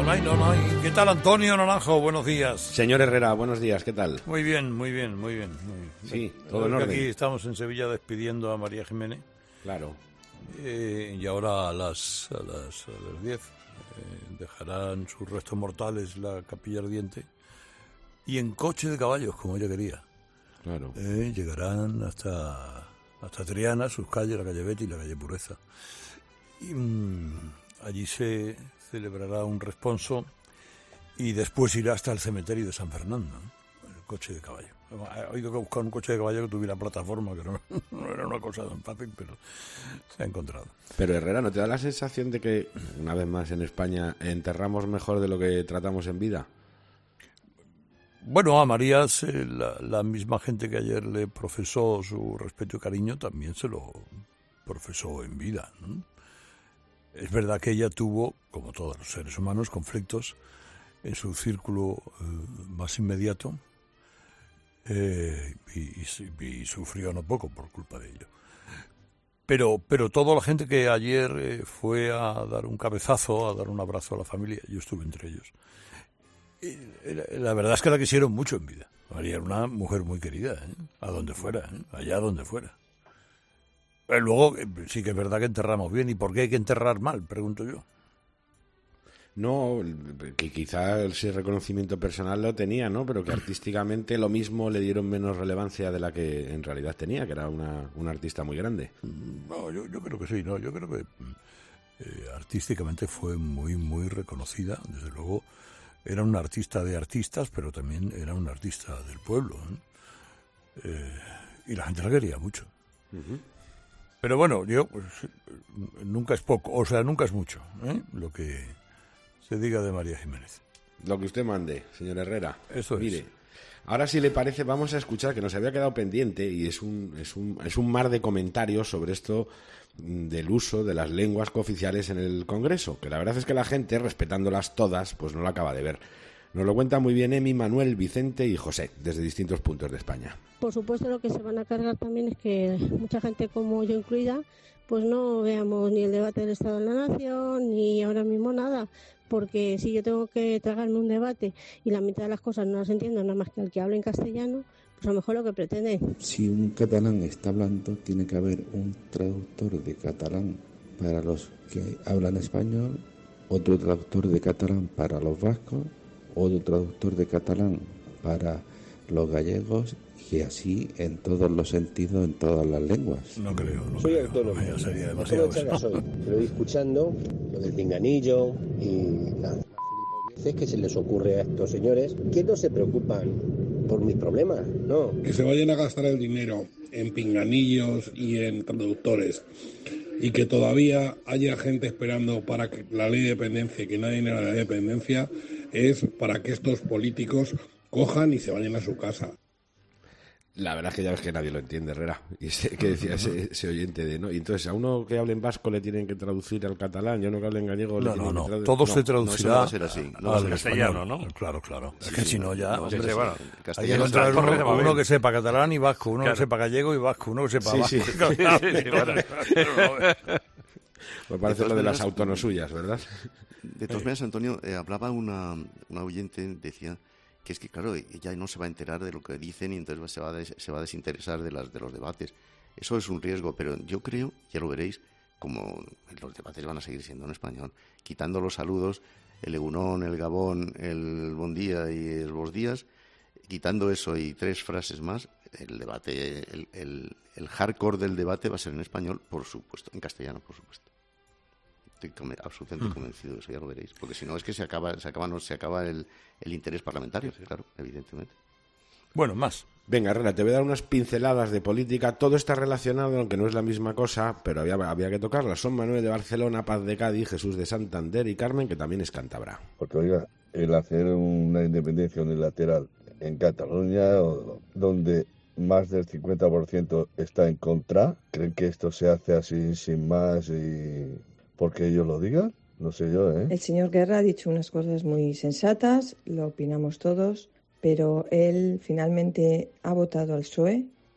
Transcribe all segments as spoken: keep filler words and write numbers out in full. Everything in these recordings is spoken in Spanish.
no hay, no, no hay. ¿Qué tal, Antonio Naranjo? Buenos días. Señor Herrera, buenos días, ¿qué tal? Muy bien, muy bien, muy bien. Muy bien. Sí, todo en orden. Aquí estamos en Sevilla despidiendo a María Jiménez. Claro. Eh, y ahora a las a las a las diez eh, dejarán sus restos mortales la capilla ardiente y en coche de caballos, como ella quería. Claro. Eh, llegarán hasta hasta Triana, sus calles, la calle Betty y la calle Pureza. Y mmm, allí se celebrará un responso y después irá hasta el cementerio de San Fernando, ¿no? El coche de caballo. Ha habido que buscar un coche de caballo que tuviera plataforma, que no, no era una cosa tan fácil, pero se ha encontrado. Pero Herrera, ¿no te da la sensación de que, una vez más en España, enterramos mejor de lo que tratamos en vida? Bueno, a María, se, la, la misma gente que ayer le profesó su respeto y cariño, también se lo profesó en vida, ¿no? Es verdad que ella tuvo, como todos los seres humanos, conflictos en su círculo eh, más inmediato, eh, y, y, y sufrió no poco por culpa de ello. Pero, pero toda la gente que ayer eh, fue a dar un cabezazo, a dar un abrazo a la familia, yo estuve entre ellos. Y la verdad es que la quisieron mucho en vida. María era una mujer muy querida, ¿eh? A donde fuera, ¿eh? Allá donde fuera. Pero luego, sí que es verdad que enterramos bien. ¿Y por qué hay que enterrar mal? Pregunto yo. No, que quizá ese reconocimiento personal lo tenía, ¿no? Pero que artísticamente lo mismo le dieron menos relevancia de la que en realidad tenía, que era una, una artista muy grande. No, yo, yo creo que sí, ¿no? Yo creo que eh, artísticamente fue muy, muy reconocida. Desde luego, era una artista de artistas, pero también era una artista del pueblo, ¿eh? Eh, y la gente la quería mucho. Uh-huh. Pero bueno, yo pues, nunca es poco, o sea, nunca es mucho, ¿eh? Lo que se diga de María Jiménez. Lo que usted mande, señor Herrera. Eso es. Mire, ahora si le parece vamos a escuchar, que nos había quedado pendiente, y es un, es un, es un mar de comentarios sobre esto del uso de las lenguas cooficiales en el Congreso, que la verdad es que la gente, respetándolas todas, pues no lo acaba de ver. Nos lo cuenta muy bien Emi, Manuel, Vicente y José, desde distintos puntos de España. Por supuesto, lo que se van a cargar también es que mucha gente, como yo incluida, pues no veamos ni el debate del Estado de la Nación, ni ahora mismo nada, porque si yo tengo que tragarme un debate y la mitad de las cosas no las entiendo nada más que al que hable en castellano, pues a lo mejor lo que pretenden. Si un catalán está hablando, tiene que haber un traductor de catalán para los que hablan español, otro traductor de catalán para los vascos, otro traductor de catalán para los gallegos, y así en todos los sentidos, en todas las lenguas. No creo, no soy creo. autónomo. No, sería demasiado. Soy. Lo voy escuchando, lo del pinganillo y las veces que se les ocurre a estos señores que no se preocupan por mis problemas, no. Que se vayan a gastar el dinero en pinganillos y en traductores, y que todavía haya gente esperando para que la ley de dependencia, que nadie niega la ley de dependencia, es para que estos políticos cojan y se vayan a su casa. La verdad es que ya ves que nadie lo entiende, Herrera. Y ese, que decía ese, ese oyente de, ¿no? Y entonces a uno que hable en vasco le tienen que traducir al catalán, y a uno que hable en gallego le no, tienen no, que traducir. Todo no, se traducirá no, no así, no al castellano, español, ¿no? Claro, claro. Sí, es que sí, si no ya... no, hombre, sí, bueno, hay que encontrar uno, uno que sepa catalán y vasco, uno claro. que sepa gallego y vasco, uno que sepa sí, vasco. Sí, sí, sí, sí, bueno. Pues parece lo de las autonosuyas, ¿verdad? De todas maneras, Antonio, eh, hablaba una, una oyente, decía que es que, claro, ella no se va a enterar de lo que dicen y entonces se va a, des, se va a desinteresar de, las, de los debates. Eso es un riesgo, pero yo creo, ya lo veréis, como los debates van a seguir siendo en español, quitando los saludos, el egunón, el gabón, el bon día y el bos días, quitando eso y tres frases más, el debate, el, el, el hardcore del debate va a ser en español, por supuesto, en castellano, por supuesto. Estoy absolutamente convencido de eso, ya lo veréis, porque si no es que se acaba, se acaba, no, se acaba el, el interés parlamentario, claro, evidentemente. Bueno, más. Venga, Herrera, te voy a dar unas pinceladas de política. Todo está relacionado, aunque no es la misma cosa, pero había, había que tocarlas. Son Manuel de Barcelona, Paz de Cádiz, Jesús de Santander y Carmen, que también es cántabra. Porque, oiga, el hacer una independencia unilateral en Cataluña, donde más del cincuenta por ciento está en contra, ¿creen que esto se hace así sin más y porque ellos lo digan? No sé yo, ¿eh? El señor Guerra ha dicho unas cosas muy sensatas, lo opinamos todos, pero él finalmente ha votado al P S O E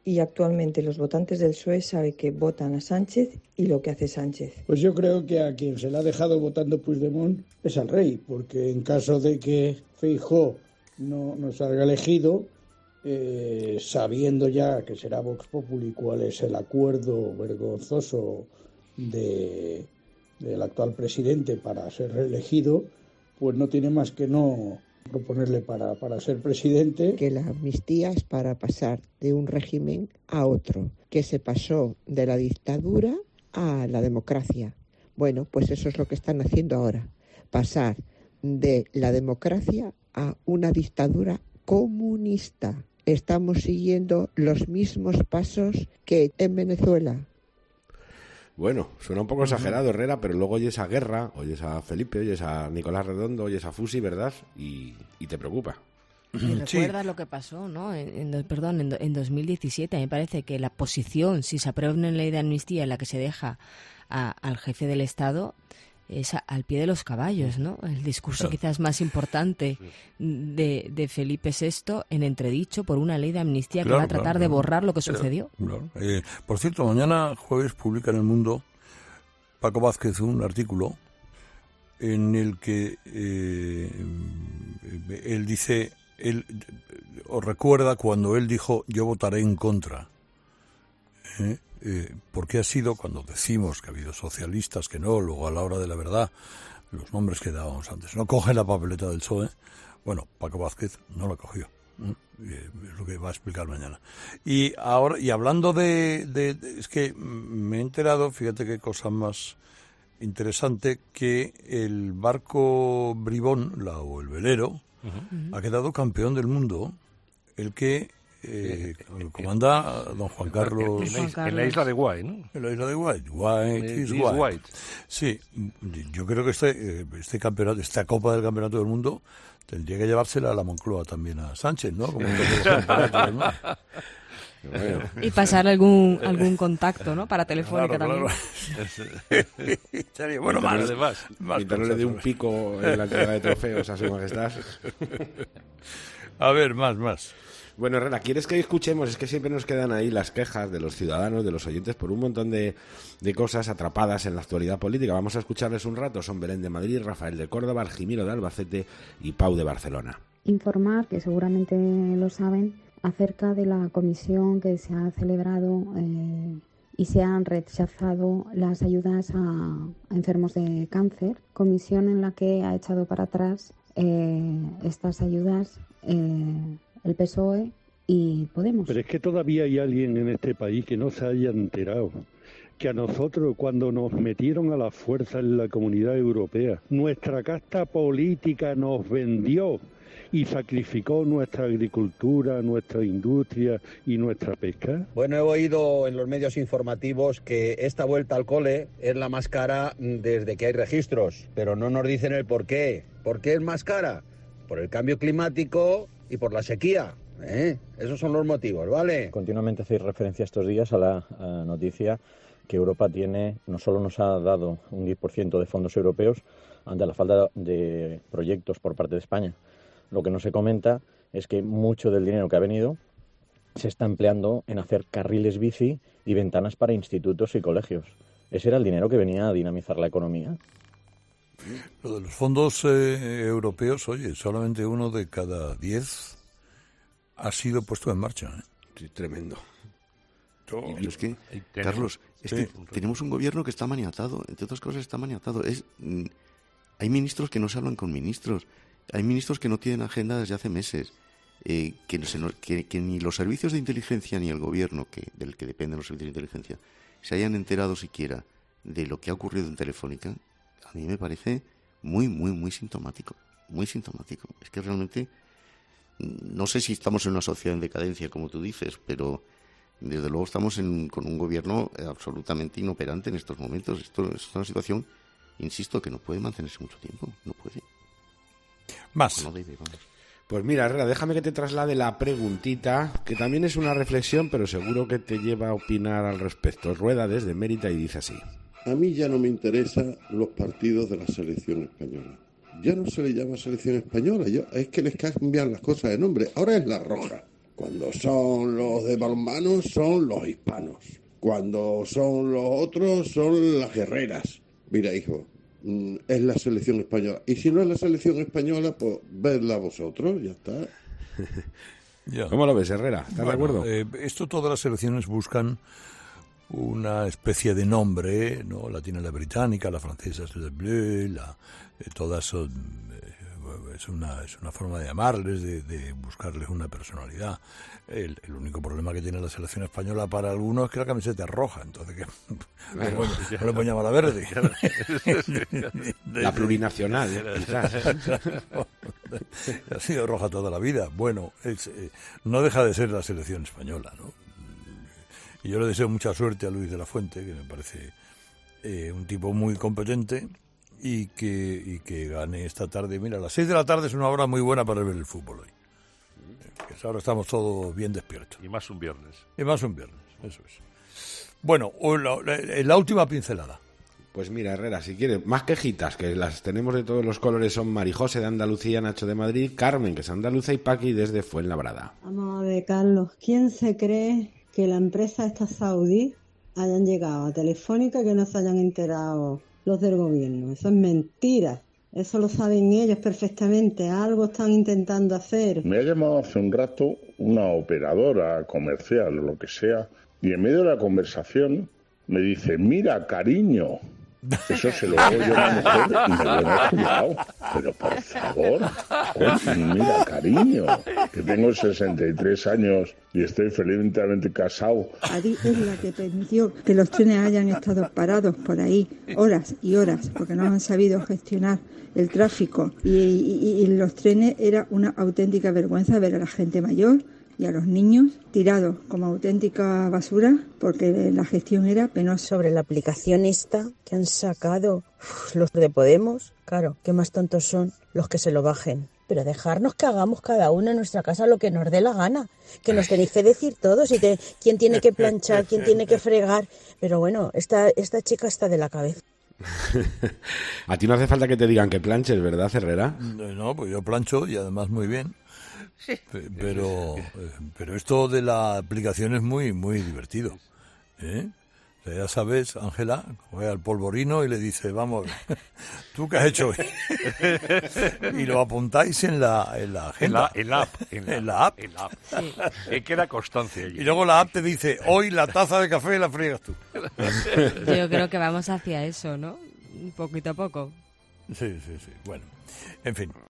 y actualmente los votantes del P S O E saben que votan a Sánchez y lo que hace Sánchez. Pues yo creo que a quien se le ha dejado votando Puigdemont es al rey, porque en caso de que Feijóo no, no salga elegido, eh, sabiendo ya que será Vox Populi cuál es el acuerdo vergonzoso de, del actual presidente para ser reelegido, pues no tiene más que no proponerle para, para ser presidente. Que la amnistía es para pasar de un régimen a otro, que se pasó de la dictadura a la democracia. Bueno, pues eso es lo que están haciendo ahora, pasar de la democracia a una dictadura comunista. Estamos siguiendo los mismos pasos que en Venezuela. Bueno, suena un poco exagerado, Herrera, pero luego oyes a Guerra, oyes a Felipe, oyes a Nicolás Redondo, oyes a Fusi, ¿verdad? Y, y te preocupa. Y recuerda sí. lo que pasó, ¿no? En, en, perdón, en, en dos mil diecisiete. A mí me parece que la posición, si se aprueba una ley de amnistía en la que se deja a, al jefe del Estado, es a, al pie de los caballos, ¿no? El discurso claro. quizás más importante de, de Felipe sexto en entredicho por una ley de amnistía claro, que va a tratar claro, de borrar lo que claro, sucedió. Claro. Eh, por cierto, mañana jueves publica en El Mundo Paco Vázquez un artículo en el que eh, él dice, él os recuerda cuando él dijo yo votaré en contra. ¿Eh? Eh, porque ha sido, cuando decimos que ha habido socialistas que no, luego a la hora de la verdad, los nombres que dábamos antes, no cogen la papeleta del P S O E, bueno, Paco Vázquez no la cogió, ¿no? Eh, es lo que va a explicar mañana. Y ahora, y hablando de, de, de, es que me he enterado, fíjate qué cosa más interesante, que el barco Bribón, la, o el velero, uh-huh. ha quedado campeón del mundo, el que Eh, comanda don Juan Carlos en, en, en, en la isla de White, ¿no? En la isla de White, White is White. White. Sí, yo creo que este este campeonato, esta Copa del Campeonato del Mundo tendría que llevársela a la Moncloa también a Sánchez, ¿no? Como ¿no? Bueno. Y pasar algún algún contacto, ¿no? Para Telefónica claro, también. Claro. Bueno, más, más, más mientras no le dé un pico en la entrega de trofeos a su majestad. A ver, más, más. Bueno, Herrera, ¿quieres que escuchemos? Es que siempre nos quedan ahí las quejas de los ciudadanos, de los oyentes, por un montón de, de cosas atrapadas en la actualidad política. Vamos a escucharles un rato. Son Belén de Madrid, Rafael de Córdoba, Argimiro de Albacete y Pau de Barcelona. Informar, que seguramente lo saben, acerca de la comisión que se ha celebrado eh, y se han rechazado las ayudas a, a enfermos de cáncer. Comisión en la que ha echado para atrás eh, estas ayudas eh, el P S O E y Podemos. Pero es que todavía hay alguien en este país que no se haya enterado que a nosotros, cuando nos metieron a la fuerza en la Comunidad Europea, nuestra casta política nos vendió y sacrificó nuestra agricultura, nuestra industria y nuestra pesca. Bueno, he oído en los medios informativos que esta vuelta al cole es la más cara desde que hay registros, pero no nos dicen el por qué. ¿Por qué es más cara? Por el cambio climático y por la sequía, ¿eh? Esos son los motivos, ¿vale? Continuamente hacéis referencia estos días a la a noticia que Europa tiene, no solo nos ha dado un diez por ciento de fondos europeos ante la falta de proyectos por parte de España. Lo que no se comenta es que mucho del dinero que ha venido se está empleando en hacer carriles bici y ventanas para institutos y colegios. Ese era el dinero que venía a dinamizar la economía. Lo de los fondos eh, europeos, oye, solamente uno de cada diez ha sido puesto en marcha. ¿eh? Sí, tremendo. Todo. Y es que, Carlos, es sí. que tenemos un gobierno que está maniatado, entre otras cosas está maniatado. Es, mm, hay ministros que no se hablan con ministros, hay ministros que no tienen agenda desde hace meses, eh, que, no se, que, que ni los servicios de inteligencia ni el gobierno, que del que dependen los servicios de inteligencia, se hayan enterado siquiera de lo que ha ocurrido en Telefónica. A mí me parece muy, muy, muy sintomático, muy sintomático. Es que realmente, no sé si estamos en una sociedad en decadencia, como tú dices, pero desde luego estamos en, con un gobierno absolutamente inoperante en estos momentos. Esto es una situación, insisto, que no puede mantenerse mucho tiempo, no puede. Más. No debe, vamos. Pues mira, Herrera, déjame que te traslade la preguntita, que también es una reflexión, pero seguro que te lleva a opinar al respecto. Rueda desde Mérida y dice así. A mí ya no me interesan los partidos de la selección española. Ya no se le llama selección española, yo, es que les cambian las cosas de nombre. Ahora es la roja. Cuando son los de balonmano son los hispanos. Cuando son los otros son las guerreras. Mira, hijo, es la selección española. Y si no es la selección española, pues vedla vosotros, ya está. Ya. ¿Cómo lo ves, Herrera? ¿Estás bueno, de acuerdo? Eh, esto todas las selecciones buscan una especie de nombre, ¿no? La tiene la británica, la francesa es la bleu, la, eh, todas son, eh, es, una, es una forma de llamarles, de, de buscarles una personalidad. El, el único problema que tiene la selección española para algunos es que la camiseta es roja, entonces que bueno, bueno, no le ponemos la verde. La plurinacional, quizás. Ha sido roja toda la vida. Bueno, es, eh, no deja de ser la selección española, ¿no? Y yo le deseo mucha suerte a Luis de la Fuente, que me parece eh, un tipo muy competente y que, y que gane esta tarde. Mira, a las seis de la tarde es una hora muy buena para ver el fútbol hoy. Que ahora estamos todos bien despiertos. Y más un viernes. Y más un viernes, eso es. Bueno, la, la, la última pincelada. Pues mira, Herrera, si quieres, más quejitas, que las tenemos de todos los colores, son Marijose de Andalucía, Nacho de Madrid, Carmen, que es andaluza, y Paqui desde Fuenlabrada. Vamos a ver, Carlos, ¿quién se cree que la empresa esta saudí hayan llegado a Telefónica y que no se hayan enterado los del gobierno? Eso es mentira. Eso lo saben ellos perfectamente. Algo están intentando hacer. Me ha llamado hace un rato una operadora comercial o lo que sea, y en medio de la conversación me dice, mira, cariño. Eso se lo hago yo a la mujer y me lo he juzgado. Pero por favor, oye, mira, cariño, que tengo sesenta y tres años y estoy felizmente casado. Adif es la que permitió que los trenes hayan estado parados por ahí horas y horas porque no han sabido gestionar el tráfico. Y, y, y los trenes era una auténtica vergüenza ver a la gente mayor y a los niños tirados como auténtica basura porque la gestión era penosa. Sobre la aplicación esta que han sacado uf, los de Podemos, claro, qué más tontos son los que se lo bajen. Pero dejarnos que hagamos cada uno en nuestra casa lo que nos dé la gana, que nos tenéis que decir todos y te, quién tiene que planchar, quién tiene que fregar. Pero bueno, esta, esta chica está de la cabeza. A ti no hace falta que te digan que planches, ¿verdad, Herrera? No, pues yo plancho y además muy bien. Pero, pero esto de la aplicación es muy, muy divertido, ¿eh? O sea, ya sabes, Ángela, coge al polvorino y le dice, vamos, ¿tú qué has hecho hoy? Y lo apuntáis en la, en la agenda. En la, en la app. En la, en la app. En la app. Sí. Eh, queda constancia allí. Y luego la app te dice, hoy la taza de café la friegas tú. Yo creo que vamos hacia eso, ¿no? Poquito a poco. Sí, sí, sí. Bueno, en fin.